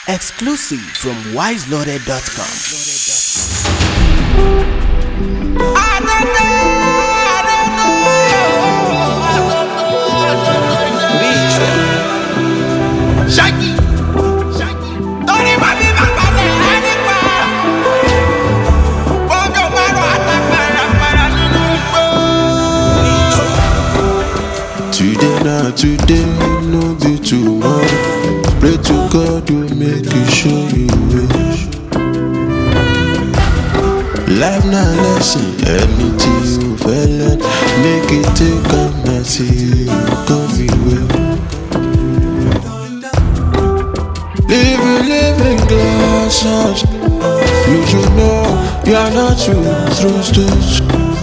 Exclusive from wiseloaded.com. Today, no be tomorrow. Pray to God will make you show you way. Life na lesson, anything you feel make it take a mercy, come away. Living glass house, you should know you are not to throw stones.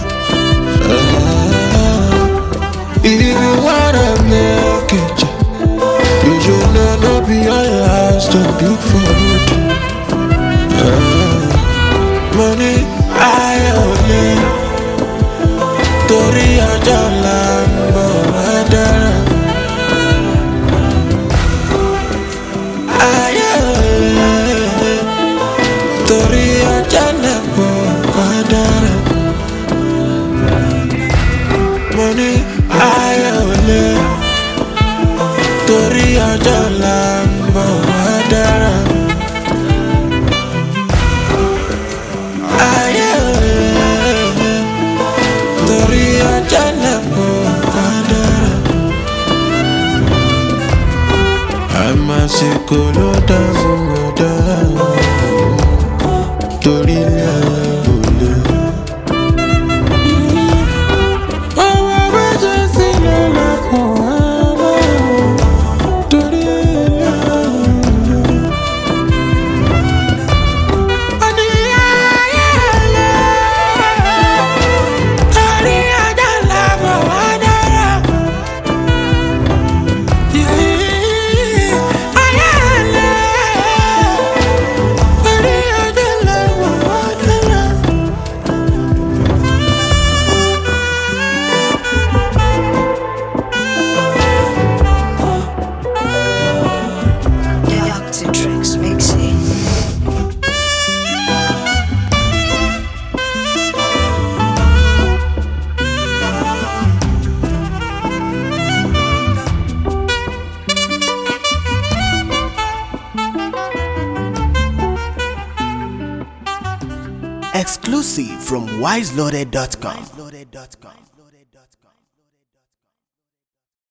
If you wanna make it, you should know no be your last to build for it. Money, I only Tori Ajalambo Adara. I only Tori Ajalambo Adara. Money, I only Tori Ajalambo Adara. I only Tori Ajalambo Adara. I'm a psycholoda Tori Exclusive from wiseloaded.com.